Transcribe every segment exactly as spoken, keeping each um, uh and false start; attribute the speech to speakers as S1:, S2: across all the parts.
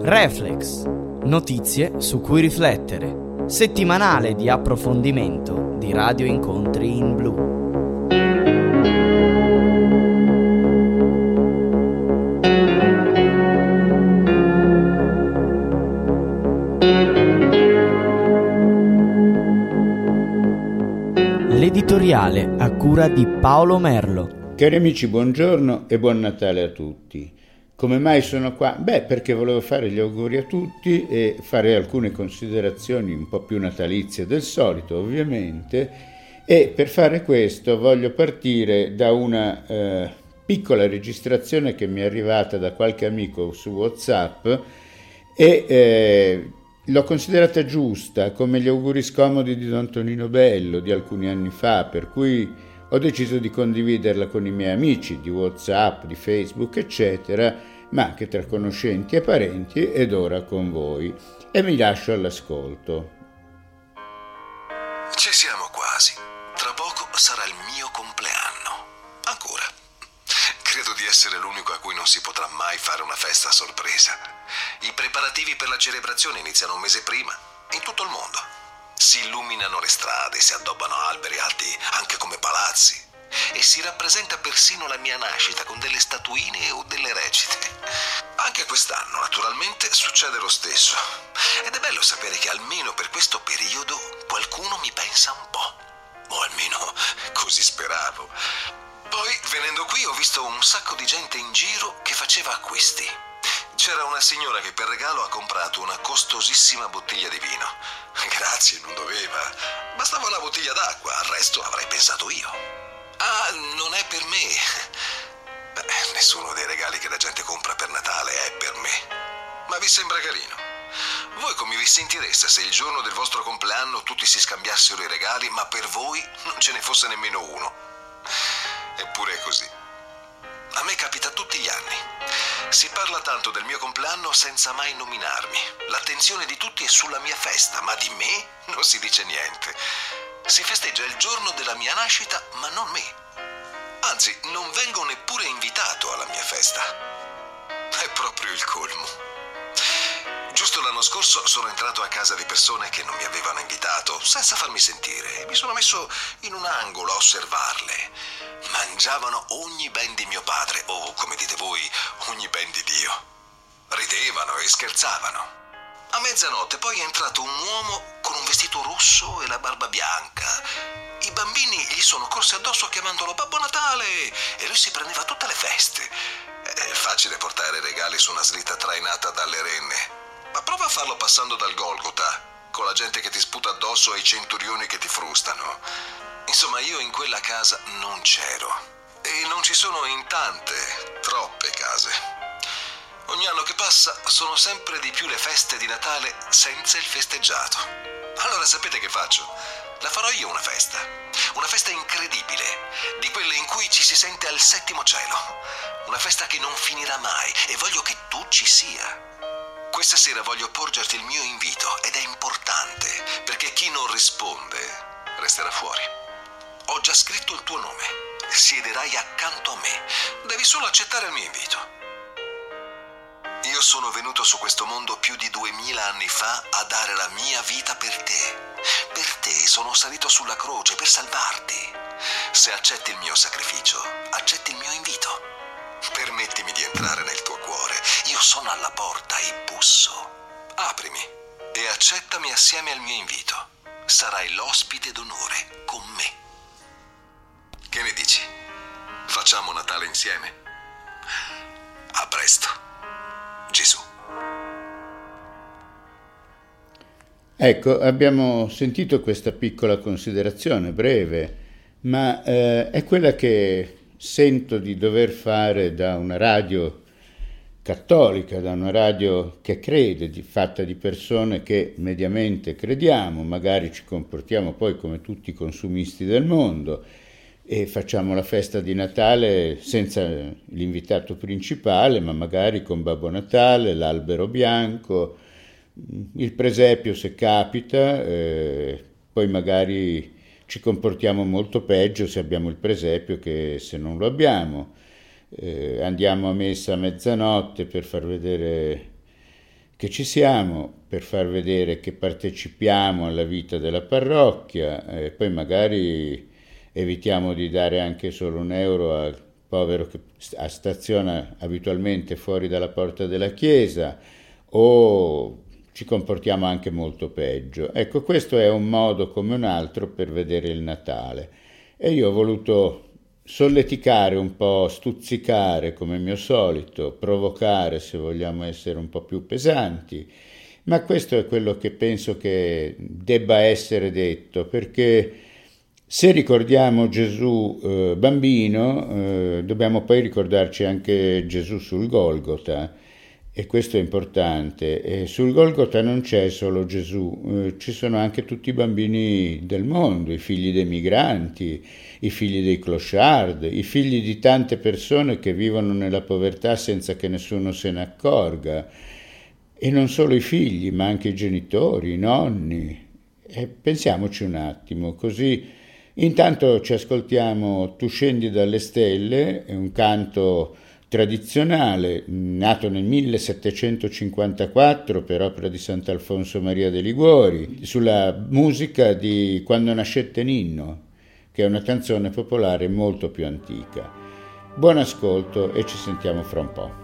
S1: Reflex, notizie su cui riflettere, settimanale di approfondimento di Radio Incontri in Blu. L'editoriale a cura di Paolo Merlo.
S2: Cari amici, buongiorno e buon Natale a tutti. Come mai sono qua? Beh, perché volevo fare gli auguri a tutti e fare alcune considerazioni un po' più natalizie del solito, ovviamente, e per fare questo voglio partire da una eh, piccola registrazione che mi è arrivata da qualche amico su WhatsApp e eh, l'ho considerata giusta, come gli auguri scomodi di Don Tonino Bello di alcuni anni fa, per cui ho deciso di condividerla con i miei amici di WhatsApp, di Facebook, eccetera, ma anche tra conoscenti e parenti, ed ora con voi. E mi lascio all'ascolto.
S3: Ci siamo quasi. Tra poco sarà il mio compleanno. Ancora. Credo di essere l'unico a cui non si potrà mai fare una festa a sorpresa. I preparativi per la celebrazione iniziano un mese prima, in tutto il mondo. Si illuminano le strade, si addobbano alberi alti anche come palazzi e si rappresenta persino la mia nascita con delle statuine o delle recite. Anche quest'anno, naturalmente, succede lo stesso. Ed è bello sapere che almeno per questo periodo qualcuno mi pensa un po'. O almeno così speravo. Poi, venendo qui, ho visto un sacco di gente in giro che faceva acquisti. C'era una signora che per regalo ha comprato una costosissima bottiglia di vino. Grazie, non doveva. Bastava una bottiglia d'acqua, al resto avrei pensato io. Ah, non è per me. Beh, nessuno dei regali che la gente compra per Natale è per me. Ma vi sembra carino? Voi come vi sentireste se il giorno del vostro compleanno tutti si scambiassero i regali, ma per voi non ce ne fosse nemmeno uno? Eppure è così. A me capita tutti gli anni. Si parla tanto del mio compleanno senza mai nominarmi. L'attenzione di tutti è sulla mia festa, ma di me non si dice niente. Si festeggia il giorno della mia nascita, ma non me. Anzi, non vengo neppure invitato alla mia festa. È proprio il colmo. Giusto l'anno scorso sono entrato a casa di persone che non mi avevano invitato, senza farmi sentire. Mi sono messo in un angolo a osservarle. Mangiavano ogni ben di mio padre, o come dite voi, ogni ben di Dio. Ridevano e scherzavano. A mezzanotte poi è entrato un uomo con un vestito rosso e la barba bianca. I bambini gli sono corsi addosso chiamandolo Babbo Natale e lui si prendeva tutte le feste. È facile portare regali su una slitta trainata dalle renne. Ma prova a farlo passando dal Golgota, con la gente che ti sputa addosso e i centurioni che ti frustano. Insomma, io in quella casa non c'ero. E non ci sono in tante, troppe case. Ogni anno che passa sono sempre di più le feste di Natale senza il festeggiato. Allora sapete che faccio? La farò io una festa. Una festa incredibile, di quelle in cui ci si sente al settimo cielo. Una festa che non finirà mai e voglio che tu ci sia. Questa sera voglio porgerti il mio invito ed è importante perché chi non risponde resterà fuori. Ho già scritto il tuo nome. Siederai accanto a me. Devi solo accettare il mio invito. Io sono venuto su questo mondo più di duemila anni fa a dare la mia vita per te. Per te sono salito sulla croce per salvarti. Se accetti il mio sacrificio, accetti il mio invito. Permettimi di entrare nel tuo cuore. Io sono alla porta e busso. Aprimi e accettami assieme al mio invito. Sarai l'ospite d'onore con me. Che ne dici? Facciamo Natale insieme? A presto, Gesù.
S2: Ecco, abbiamo sentito questa piccola considerazione breve, ma eh, è quella che sento di dover fare da una radio cattolica, da una radio che crede, di, fatta di persone che mediamente crediamo, magari ci comportiamo poi come tutti i consumisti del mondo e facciamo la festa di Natale senza l'invitato principale, ma magari con Babbo Natale, l'albero bianco, il presepio se capita, eh, poi magari ci comportiamo molto peggio se abbiamo il presepio che se non lo abbiamo. Eh, andiamo a messa a mezzanotte per far vedere che ci siamo, per far vedere che partecipiamo alla vita della parrocchia, e poi magari evitiamo di dare anche solo un euro al povero che staziona abitualmente fuori dalla porta della chiesa, o ci comportiamo anche molto peggio. Ecco, questo è un modo come un altro per vedere il Natale, e io ho voluto solleticare un po', stuzzicare come mio solito, provocare se vogliamo essere un po' più pesanti, ma questo è quello che penso che debba essere detto, perché se ricordiamo Gesù eh, bambino, eh, dobbiamo poi ricordarci anche Gesù sul Golgota, e questo è importante. E sul Golgota non c'è solo Gesù, eh, ci sono anche tutti i bambini del mondo, i figli dei migranti, i figli dei clochard, i figli di tante persone che vivono nella povertà senza che nessuno se ne accorga. E non solo i figli, ma anche i genitori, i nonni. E pensiamoci un attimo, così intanto ci ascoltiamo Tu scendi dalle stelle, è un canto tradizionale, nato nel millesettecentocinquantaquattro per opera di Sant'Alfonso Maria de' Liguori, sulla musica di Quando nascette Ninno, che è una canzone popolare molto più antica. Buon ascolto e ci sentiamo fra un po'.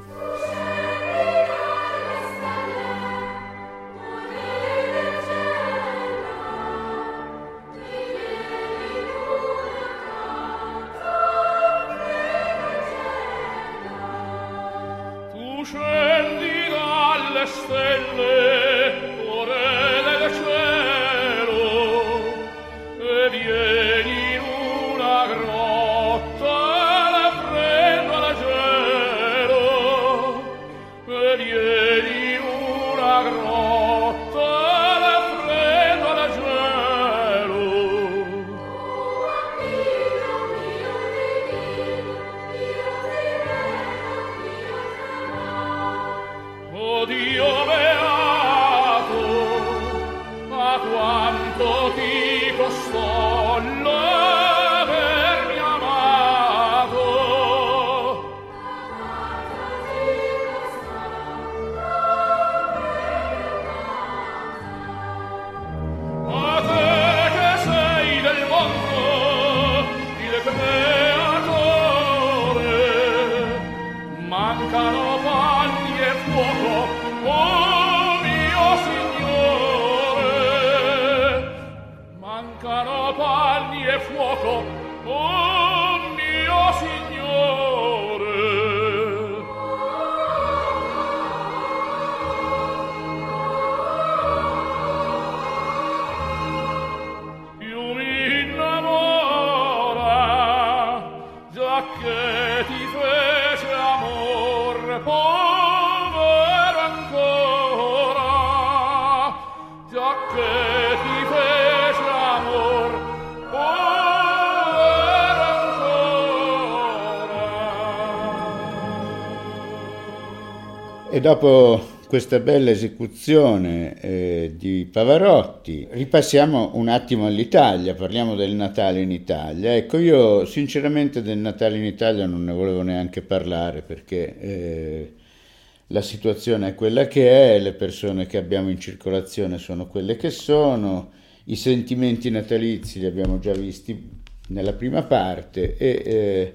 S2: E dopo questa bella esecuzione eh, di Pavarotti ripassiamo un attimo all'Italia, parliamo del Natale in Italia. Ecco, io sinceramente del Natale in Italia non ne volevo neanche parlare, perché eh, la situazione è quella che è, le persone che abbiamo in circolazione sono quelle che sono, i sentimenti natalizi li abbiamo già visti nella prima parte, e eh,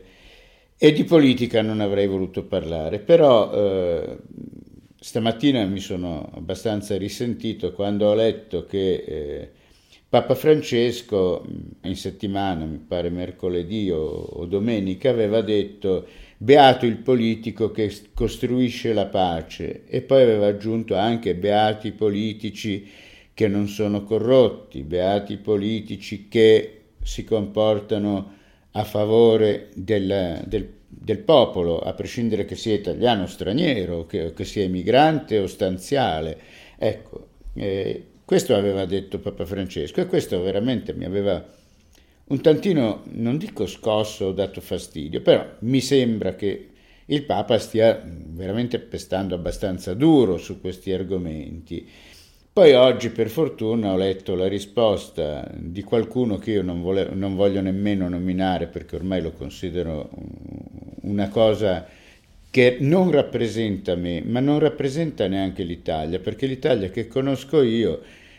S2: E di politica non avrei voluto parlare, però eh, stamattina mi sono abbastanza risentito quando ho letto che eh, Papa Francesco in settimana, mi pare mercoledì o, o domenica, aveva detto beato il politico che costruisce la pace, e poi aveva aggiunto anche beati i politici che non sono corrotti, beati i politici che si comportano a favore del, del, del popolo, a prescindere che sia italiano o straniero, che, che sia immigrante o stanziale. Ecco, eh, questo aveva detto Papa Francesco, e questo veramente mi aveva un tantino, non dico scosso o dato fastidio, però mi sembra che il Papa stia veramente pestando abbastanza duro su questi argomenti. Poi oggi, per fortuna, ho letto la risposta di qualcuno che io non, vole- non voglio nemmeno nominare, perché ormai lo considero una cosa che non rappresenta me, ma non rappresenta neanche l'Italia, perché l'Italia che conosco io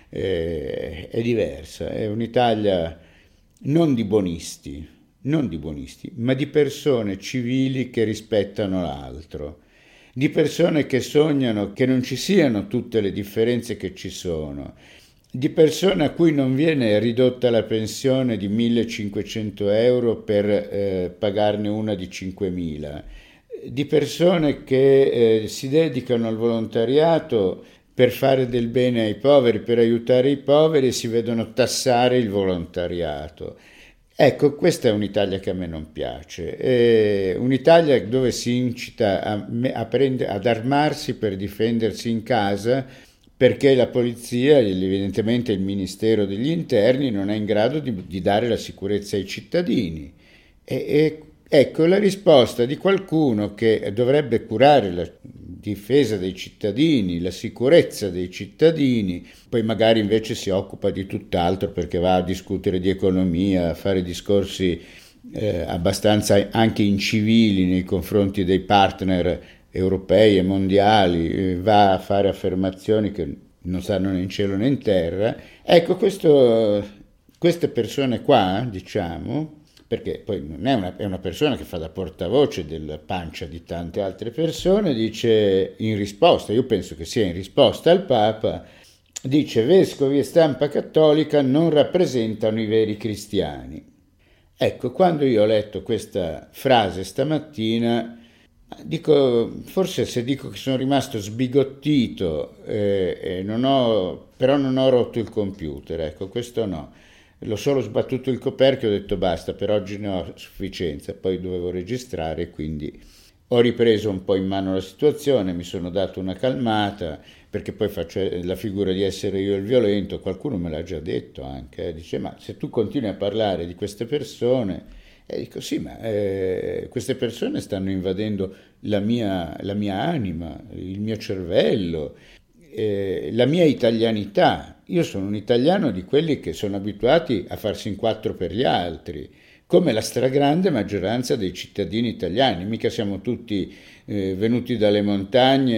S2: eh, è diversa, è un'Italia non di buonisti, non di buonisti, ma di persone civili che rispettano l'altro, di persone che sognano che non ci siano tutte le differenze che ci sono, di persone a cui non viene ridotta la pensione di millecinquecento euro per eh, pagarne una di cinquemila, di persone che eh, si dedicano al volontariato per fare del bene ai poveri, per aiutare i poveri, e si vedono tassare il volontariato. Ecco, questa è un'Italia che a me non piace, è un'Italia dove si incita a, a prendere, ad armarsi per difendersi in casa, perché la polizia, evidentemente il Ministero degli Interni, non è in grado di, di dare la sicurezza ai cittadini. E, e ecco la risposta di qualcuno che dovrebbe curare la difesa dei cittadini, la sicurezza dei cittadini, poi magari invece si occupa di tutt'altro perché va a discutere di economia, a fare discorsi eh, abbastanza anche incivili nei confronti dei partner europei e mondiali, eh, va a fare affermazioni che non stanno né in cielo né in terra. Ecco, questo, queste persone qua, diciamo, perché poi non è una, è una persona che fa da portavoce della pancia di tante altre persone, dice in risposta, io penso che sia in risposta al Papa, dice: vescovi e stampa cattolica non rappresentano i veri cristiani. Ecco, quando io ho letto questa frase stamattina, dico, forse se dico che sono rimasto sbigottito, eh, e non ho, però non ho rotto il computer, ecco, questo no. L'ho solo sbattuto il coperchio e ho detto basta, per oggi ne ho a sufficienza. Poi dovevo registrare, quindi ho ripreso un po' in mano la situazione, mi sono dato una calmata, perché poi faccio la figura di essere io il violento. Qualcuno me l'ha già detto anche, eh, dice: ma se tu continui a parlare di queste persone, e dico sì, ma eh, queste persone stanno invadendo la mia, la mia anima, il mio cervello, eh, la mia italianità. Io sono un italiano di quelli che sono abituati a farsi in quattro per gli altri, come la stragrande maggioranza dei cittadini italiani. Mica siamo tutti eh, venuti dalle montagne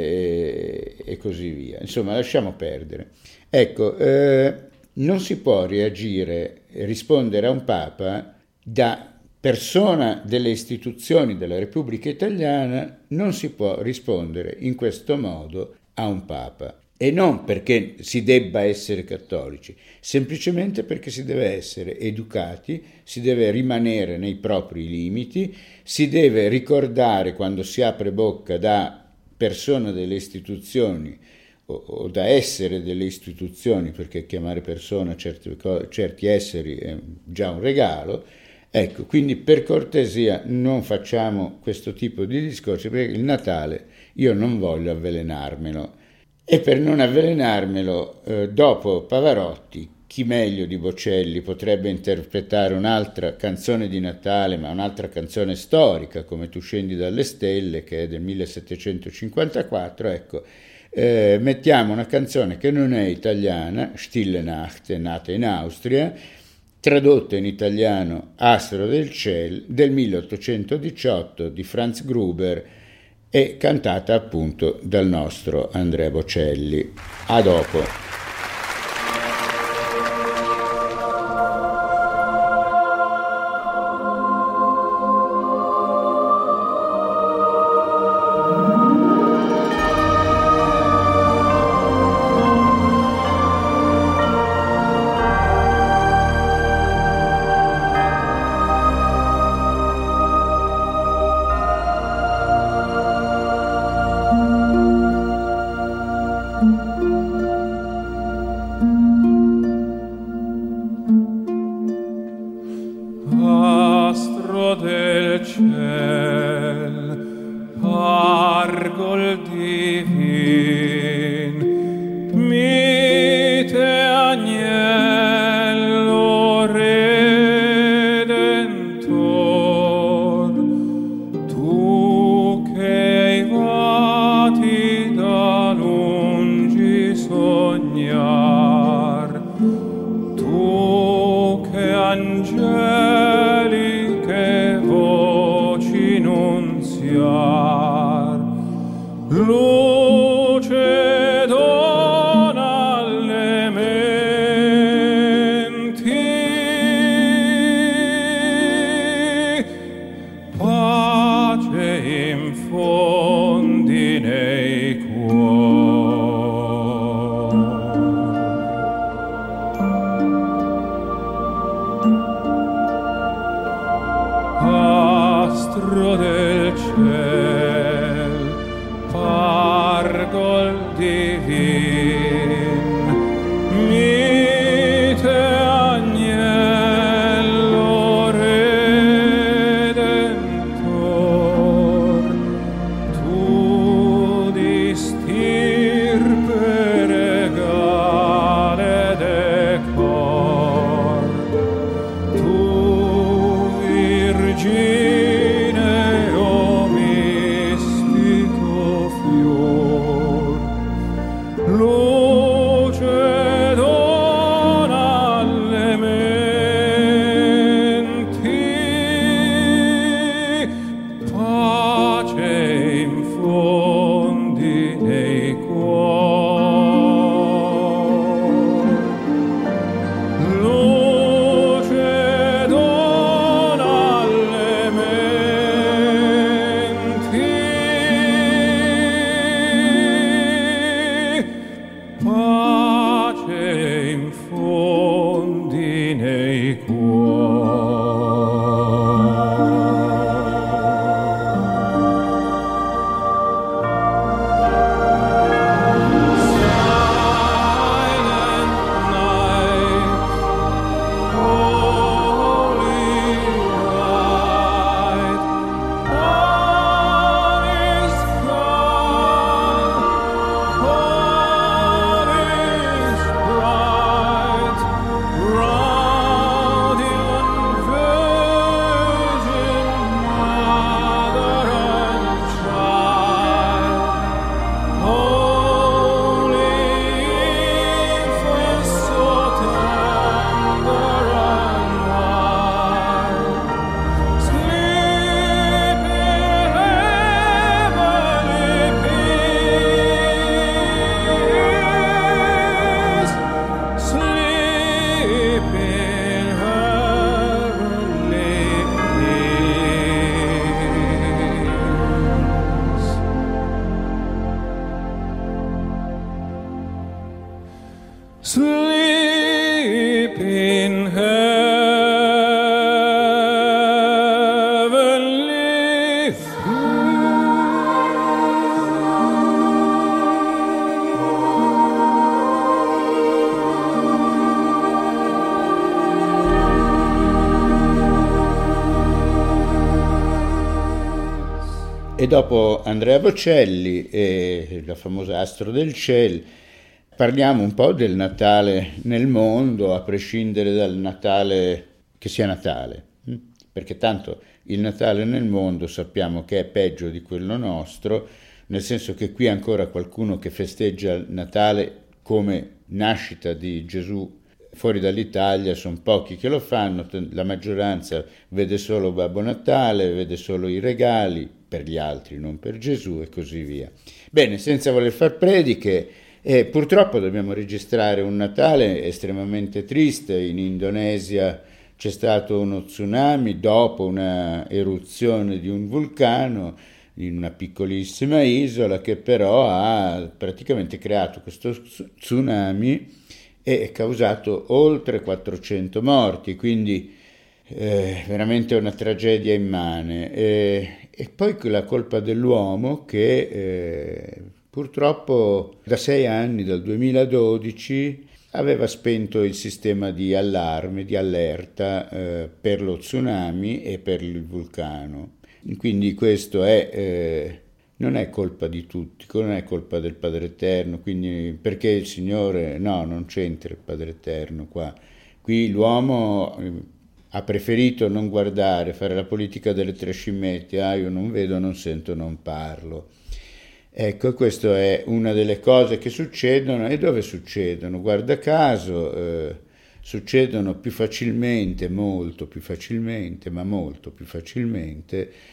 S2: e, e così via. Insomma, lasciamo perdere. Ecco, eh, non si può reagire e rispondere a un Papa da persona delle istituzioni della Repubblica Italiana, non si può rispondere in questo modo a un Papa. E non perché si debba essere cattolici, semplicemente perché si deve essere educati, si deve rimanere nei propri limiti, si deve ricordare quando si apre bocca da persona delle istituzioni o, o da essere delle istituzioni, perché chiamare persona certi, certi esseri è già un regalo. Ecco, quindi per cortesia non facciamo questo tipo di discorsi, perché il Natale io non voglio avvelenarmelo. E per non avvelenarmelo, eh, dopo Pavarotti, chi meglio di Bocelli potrebbe interpretare un'altra canzone di Natale, ma un'altra canzone storica, come Tu scendi dalle stelle, che è del millesettecentocinquantaquattro. Ecco, eh, mettiamo una canzone che non è italiana, Stille Nacht, è nata in Austria, tradotta in italiano Astro del Ciel, del milleottocentodiciotto di Franz Gruber, e cantata appunto dal nostro Andrea Bocelli. A dopo.
S4: Angeliche voci nunziar. luce dona alle menti, pace infondi nei cuori. Astro del ciel, pargol divin, mite agnello redentor, tu di stirpe regale decor, tu Virgine o mistico fior, luce dona alle menti, pace infondi nei cuori. Luce dona alle menti, pace infondi nei Silent night, holy light, all is calm, all is bright, radiant Virgin Mother and Child, holy infant so tender and mild, sleep in heavenly peace, sleep in heavenly peace. Sleep in heavenly
S2: E dopo Andrea Bocelli e la famosa Astro del ciel, parliamo un po' del Natale nel mondo, a prescindere dal Natale che sia Natale, perché tanto il Natale nel mondo sappiamo che è peggio di quello nostro, nel senso che qui ancora qualcuno che festeggia il Natale come nascita di Gesù fuori dall'Italia, sono pochi che lo fanno, la maggioranza vede solo Babbo Natale, vede solo i regali, per gli altri, non per Gesù, e così via. Bene, senza voler far prediche, eh, purtroppo dobbiamo registrare un Natale estremamente triste. In Indonesia c'è stato uno tsunami dopo una eruzione di un vulcano in una piccolissima isola che però ha praticamente creato questo tsunami e causato oltre quattrocento morti, quindi eh, veramente una tragedia immane. E, e poi la colpa dell'uomo che eh, purtroppo da sei anni, dal duemiladodici, aveva spento il sistema di allarme, di allerta eh, per lo tsunami e per il vulcano. Quindi questo è, eh, non è colpa di tutti, non è colpa del Padre Eterno, quindi perché il Signore, no, non c'entra il Padre Eterno qua. Qui l'uomo ha preferito non guardare, fare la politica delle tre scimmette, ah io non vedo, non sento, non parlo. Ecco, questa è una delle cose che succedono. E dove succedono? Guarda caso, eh, succedono più facilmente, molto più facilmente, ma molto più facilmente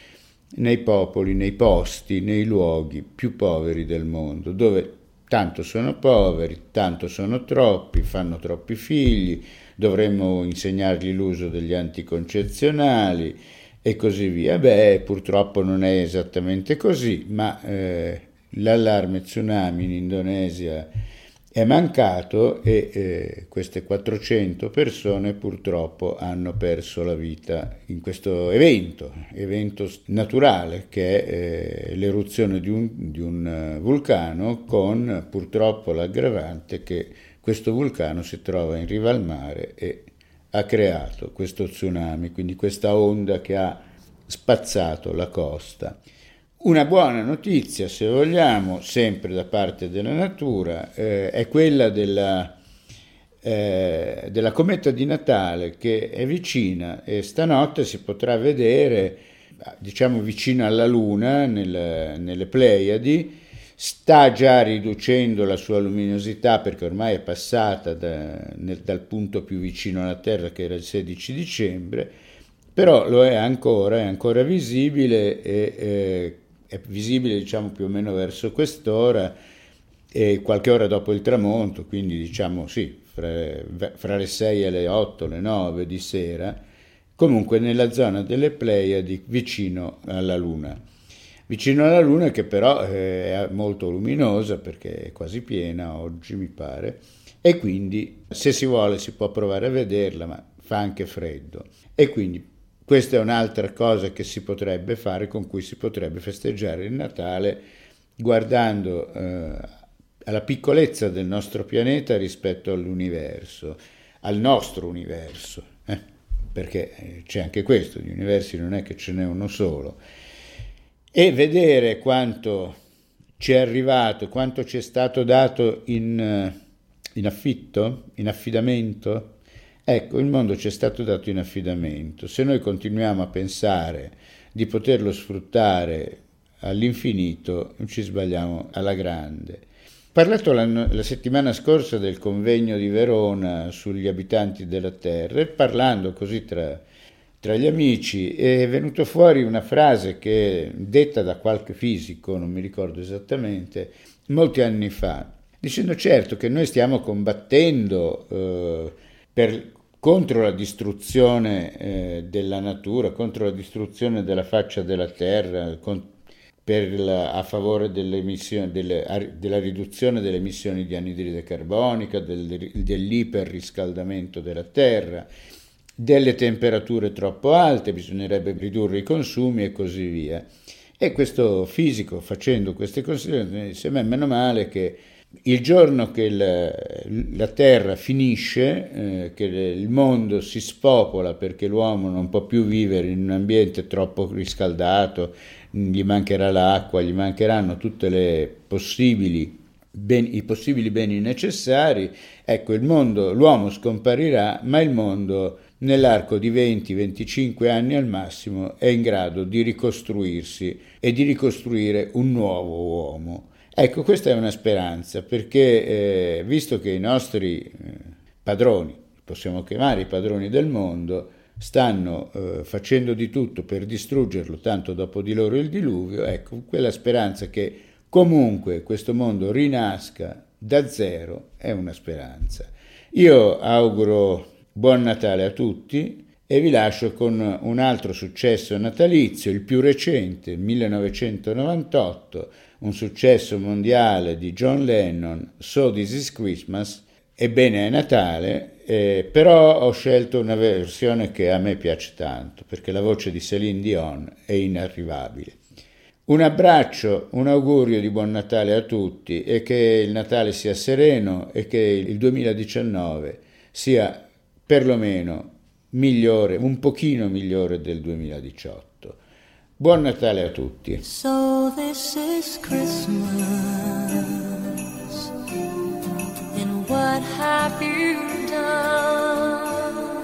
S2: nei popoli, nei posti, nei luoghi più poveri del mondo, dove tanto sono poveri, tanto sono troppi, fanno troppi figli, dovremmo insegnargli l'uso degli anticoncezionali e così via. Beh, purtroppo non è esattamente così, ma eh, l'allarme tsunami in Indonesia è mancato e eh, queste quattrocento persone purtroppo hanno perso la vita in questo evento, evento naturale che è eh, l'eruzione di un, di un vulcano, con purtroppo l'aggravante che questo vulcano si trova in riva al mare e ha creato questo tsunami, quindi questa onda che ha spazzato la costa. Una buona notizia, se vogliamo, sempre da parte della natura, eh, è quella della, eh, della cometa di Natale, che è vicina e stanotte si potrà vedere, diciamo, vicino alla Luna, nel, nelle Pleiadi. Sta già riducendo la sua luminosità perché ormai è passata da, nel, dal punto più vicino alla Terra, che era il sedici dicembre, però lo è ancora, è ancora visibile e eh, è visibile, diciamo, più o meno verso quest'ora e qualche ora dopo il tramonto, quindi diciamo sì, fra, fra le sei e le otto, le nove di sera, comunque nella zona delle Pleiadi vicino alla Luna. Vicino alla Luna, che però è molto luminosa perché è quasi piena oggi, mi pare, e quindi se si vuole si può provare a vederla, ma fa anche freddo. E quindi questa è un'altra cosa che si potrebbe fare, con cui si potrebbe festeggiare il Natale, guardando eh, alla piccolezza del nostro pianeta rispetto all'universo, al nostro universo, eh? Perché c'è anche questo, gli universi non è che ce n'è uno solo, e vedere quanto ci è arrivato, quanto ci è stato dato in, in affitto, in affidamento. Ecco, il mondo ci è stato dato in affidamento. Se noi continuiamo a pensare di poterlo sfruttare all'infinito, ci sbagliamo alla grande. Ho parlato la, la settimana scorsa del convegno di Verona sugli abitanti della Terra, e parlando così tra, tra gli amici è venuto fuori una frase che, detta da qualche fisico, non mi ricordo esattamente, molti anni fa, dicendo certo che noi stiamo combattendo eh, per contro la distruzione eh, della natura, contro la distruzione della faccia della terra, con, per la, a favore delle emissioni, delle, a, della riduzione delle emissioni di anidride carbonica, del, dell'iperriscaldamento della terra, delle temperature troppo alte, bisognerebbe ridurre i consumi e così via. E questo fisico, facendo queste considerazioni, disse: beh, meno male che il giorno che la, la Terra finisce, eh, che il mondo si spopola perché l'uomo non può più vivere in un ambiente troppo riscaldato, gli mancherà l'acqua, gli mancheranno tutte le possibili ben, i possibili beni necessari, ecco, il mondo, l'uomo scomparirà, ma il mondo nell'arco di venti venticinque anni al massimo è in grado di ricostruirsi e di ricostruire un nuovo uomo. Ecco, questa è una speranza, perché eh, visto che i nostri eh, padroni, possiamo chiamare i padroni del mondo, stanno eh, facendo di tutto per distruggerlo, tanto dopo di loro il diluvio, ecco, quella speranza che comunque questo mondo rinasca da zero è una speranza. Io auguro buon Natale a tutti e vi lascio con un altro successo natalizio, il più recente, millenovecentonovantotto, un successo mondiale di John Lennon, So This Is Christmas, ebbene è Natale, eh, però ho scelto una versione che a me piace tanto, perché la voce di Céline Dion è inarrivabile. Un abbraccio, un augurio di buon Natale a tutti e che il Natale sia sereno e che il duemiladiciannove sia perlomeno migliore, un pochino migliore del duemiladiciotto. Buon Natale a tutti.
S5: So this is Christmas, and what have you done?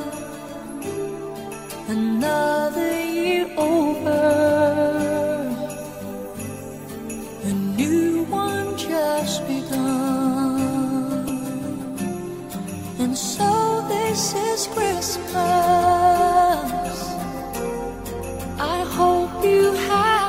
S5: Another year over, a new one just begun, and so this is Christmas. I hope you have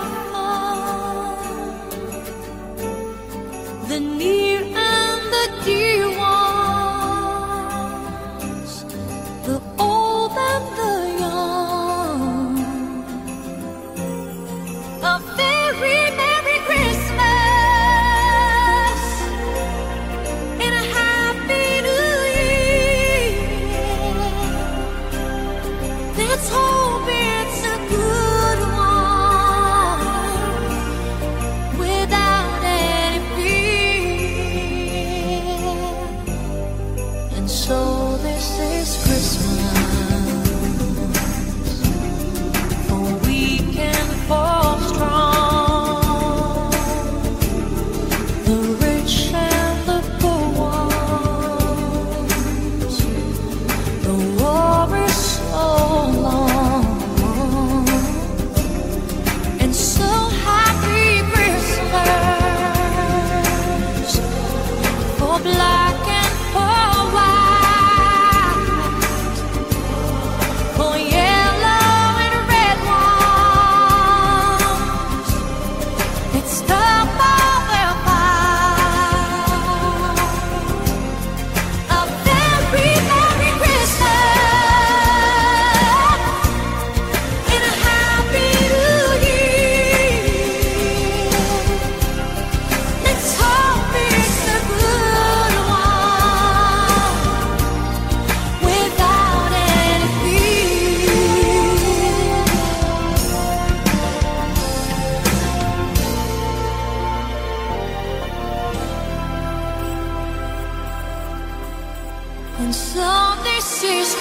S5: this is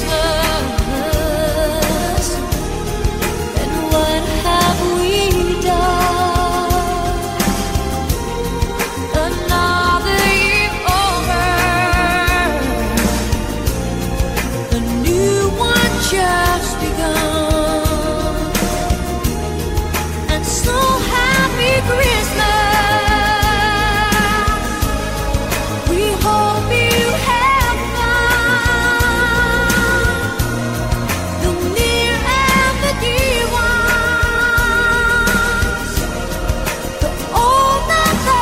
S5: Christmas, and what have we done? Another year over, a new one just begun, and so happy Christmas. We hope you have fun, the near and the dear ones, the old and the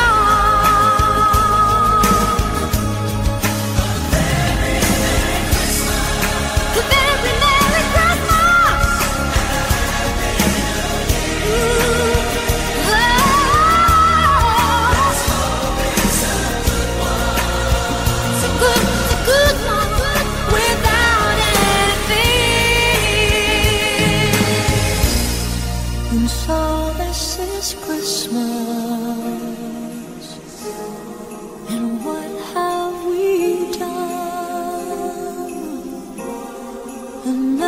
S5: young. The very Merry Christmas. Ooh, oh. It's a good, it's a good one without anything. And so this is Christmas, and what have we done? And